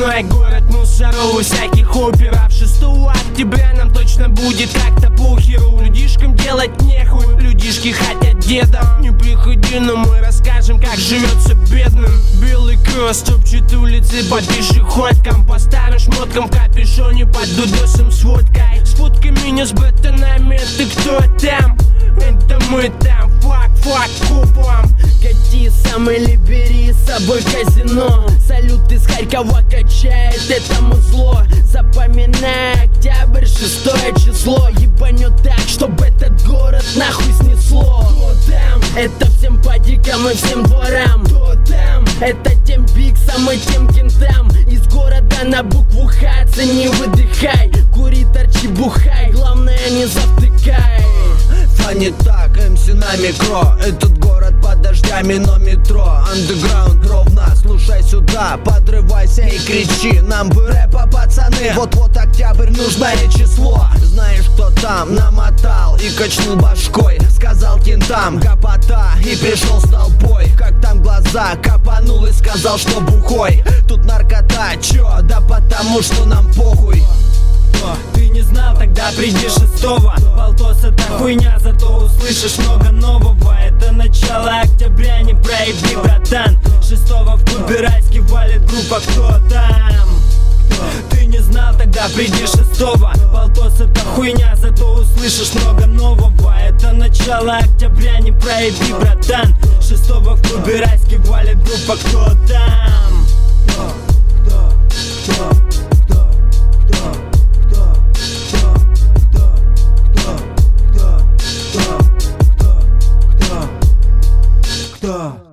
очередной город мусоров и всяких оперов. 6 октября нам точно будет как-то похеру. Людишкам делать нехуй, людишки хотят деда. Не приходи, но мы расскажем, как живется бедным. Белый кросс топчет улицы по пешеходкам, по старым шмоткам, в капюшоне, под дудосом с водкой. Сфоткай меня с братанами, ты кто там? Это мы там, фак купом. Кати сам или бери с собой казино. Салют из Харькова качает этому зло. Запоминай, октябрь, 6 число. Ебанет так, чтобы этот город нахуй снесло. Кто там? Это всем падикам и всем дворам. Кто там? Это тем биксам и тем кентам. Из города на букву Х, не выдыхай. Кури, торчи, бухай, главное не завтыкай. Не так, МС на микро. Этот город под дождями, но метро. Андеграунд ровно, слушай сюда. Подрывайся и кричи, нам бы рэпа, пацаны. Вот-вот октябрь, нужное число. Знаешь, кто там намотал и качнул башкой. Сказал кентам, гопота, и пришел с толпой. Как там глаза капанул и сказал, что бухой. Тут наркота, чё? Да потому что нам похуй. Ты не знал, тогда приди 6-го. Полтос это хуйня, зато услышишь много нового. Это начало октября, не проеби, братан. 6-го в клубе Райский валит группа «Кто там?». Ты не знал, тогда приди 6-го. Полтос это хуйня, зато услышишь много нового. Это начало октября, не проеби, братан. 6-го в клубе Райский валит группа «Кто там?». Кто?